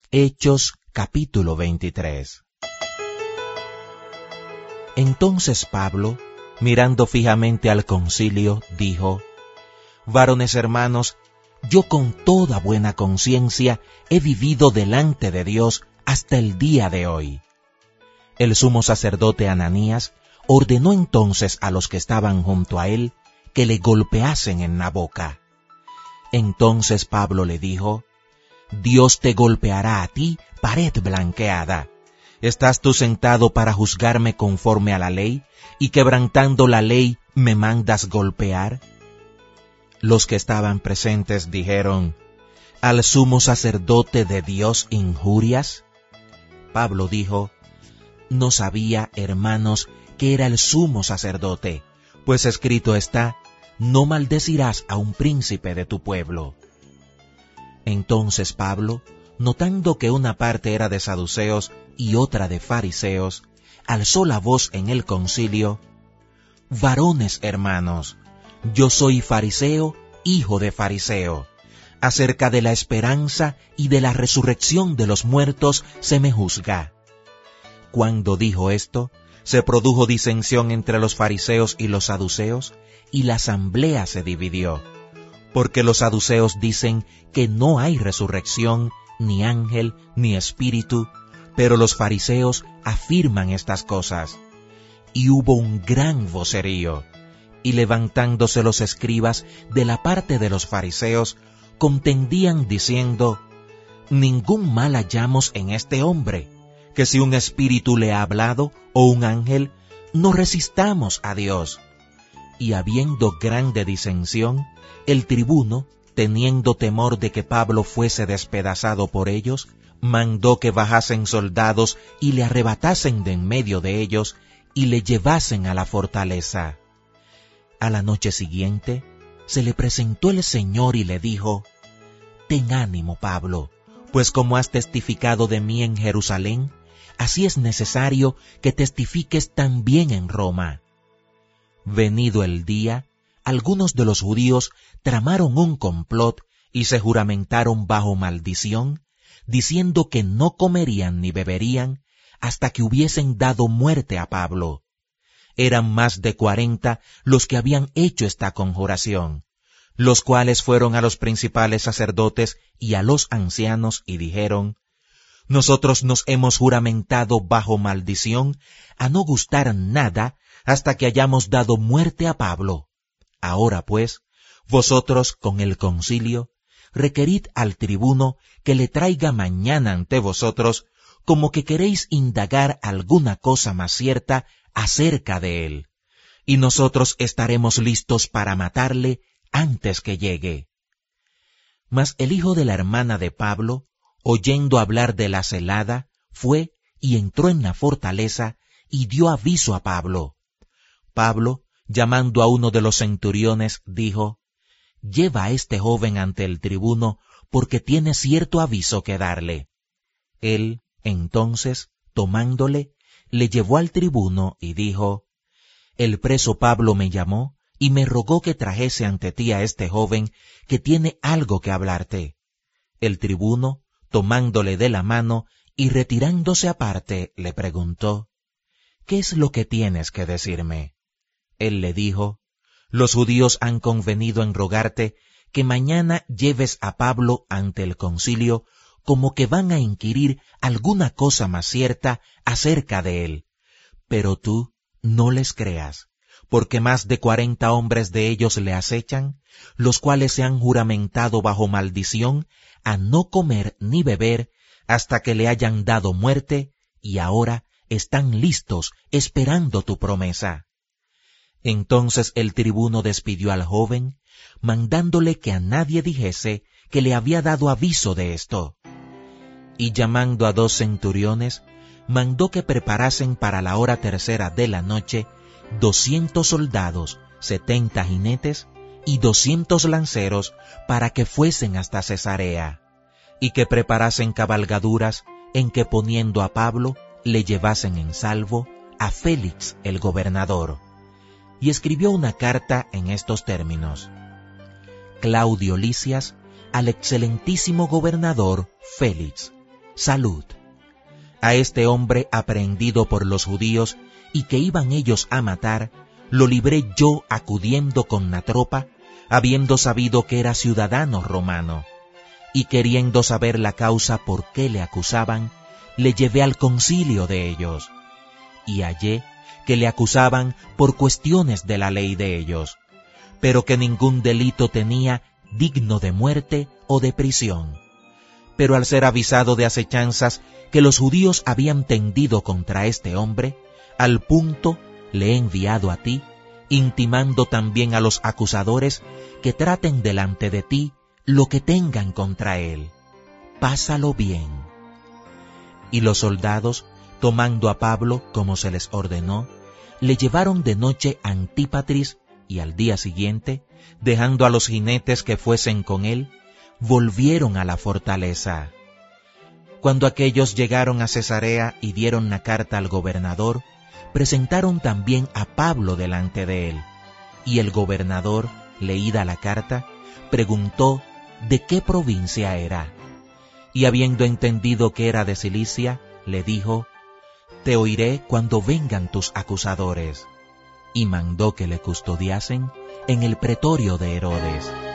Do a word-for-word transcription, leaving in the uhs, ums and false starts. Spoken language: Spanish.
Hechos capítulo veintitrés. Entonces Pablo, mirando fijamente al concilio, dijo: Varones hermanos, yo con toda buena conciencia he vivido delante de Dios hasta el día de hoy. El sumo sacerdote Ananías ordenó entonces a los que estaban junto a él que le golpeasen en la boca. Entonces Pablo le dijo: Dios te golpeará a ti, pared blanqueada. ¿Estás tú sentado para juzgarme conforme a la ley, y quebrantando la ley me mandas golpear? Los que estaban presentes dijeron: ¿Al sumo sacerdote de Dios injurias? Pablo dijo: No sabía, hermanos, que era el sumo sacerdote, pues escrito está: No maldecirás a un príncipe de tu pueblo. Entonces Pablo, notando que una parte era de saduceos y otra de fariseos, alzó la voz en el concilio: Varones hermanos, yo soy fariseo, hijo de fariseo. Acerca de la esperanza y de la resurrección de los muertos se me juzga. Cuando dijo esto, se produjo disensión entre los fariseos y los saduceos, y la asamblea se dividió, porque los saduceos dicen que no hay resurrección, ni ángel, ni espíritu, pero los fariseos afirman estas cosas. Y hubo un gran vocerío, y levantándose los escribas de la parte de los fariseos, contendían diciendo: Ningún mal hallamos en este hombre, que si un espíritu le ha hablado, o un ángel, no resistamos a Dios. Y habiendo grande disensión, el tribuno, teniendo temor de que Pablo fuese despedazado por ellos, mandó que bajasen soldados y le arrebatasen de en medio de ellos y le llevasen a la fortaleza. A la noche siguiente se le presentó el Señor y le dijo: Ten ánimo, Pablo, pues como has testificado de mí en Jerusalén, así es necesario que testifiques también en Roma. Venido el día, algunos de los judíos tramaron un complot y se juramentaron bajo maldición, diciendo que no comerían ni beberían hasta que hubiesen dado muerte a Pablo. Eran más de cuarenta los que habían hecho esta conjuración, los cuales fueron a los principales sacerdotes y a los ancianos y dijeron: Nosotros nos hemos juramentado bajo maldición a no gustar nada hasta que hayamos dado muerte a Pablo. Ahora pues, vosotros con el concilio, requerid al tribuno que le traiga mañana ante vosotros, como que queréis indagar alguna cosa más cierta acerca de él, y nosotros estaremos listos para matarle antes que llegue. Mas el hijo de la hermana de Pablo, oyendo hablar de la celada, fue y entró en la fortaleza y dio aviso a Pablo. Pablo, llamando a uno de los centuriones, dijo: Lleva a este joven ante el tribuno, porque tiene cierto aviso que darle. Él, entonces, tomándole, le llevó al tribuno y dijo: El preso Pablo me llamó y me rogó que trajese ante ti a este joven que tiene algo que hablarte. El tribuno, tomándole de la mano y retirándose aparte, le preguntó: ¿Qué es lo que tienes que decirme? Él le dijo: Los judíos han convenido en rogarte que mañana lleves a Pablo ante el concilio, como que van a inquirir alguna cosa más cierta acerca de él. Pero tú no les creas, porque más de cuarenta hombres de ellos le acechan, los cuales se han juramentado bajo maldición a no comer ni beber hasta que le hayan dado muerte, y ahora están listos esperando tu promesa. Entonces el tribuno despidió al joven, mandándole que a nadie dijese que le había dado aviso de esto. Y llamando a dos centuriones, mandó que preparasen para la hora tercera de la noche doscientos soldados, setenta jinetes y doscientos lanceros para que fuesen hasta Cesarea, y que preparasen cabalgaduras en que poniendo a Pablo le llevasen en salvo a Félix el gobernador. Y escribió una carta en estos términos: Claudio Lisias al excelentísimo gobernador Félix, salud. A este hombre aprehendido por los judíos y que iban ellos a matar, lo libré yo acudiendo con la tropa, habiendo sabido que era ciudadano romano, y queriendo saber la causa por qué le acusaban, le llevé al concilio de ellos, y hallé que le acusaban por cuestiones de la ley de ellos, pero que ningún delito tenía digno de muerte o de prisión. Pero al ser avisado de acechanzas que los judíos habían tendido contra este hombre, al punto le he enviado a ti, intimando también a los acusadores que traten delante de ti lo que tengan contra él. Pásalo bien. Y los soldados, tomando a Pablo como se les ordenó, le llevaron de noche a Antípatris, y al día siguiente, dejando a los jinetes que fuesen con él, volvieron a la fortaleza. Cuando aquellos llegaron a Cesarea y dieron la carta al gobernador, presentaron también a Pablo delante de él, y el gobernador, leída la carta, preguntó de qué provincia era, y habiendo entendido que era de Cilicia, le dijo: te oiré cuando vengan tus acusadores, y mandó que le custodiasen en el pretorio de Herodes.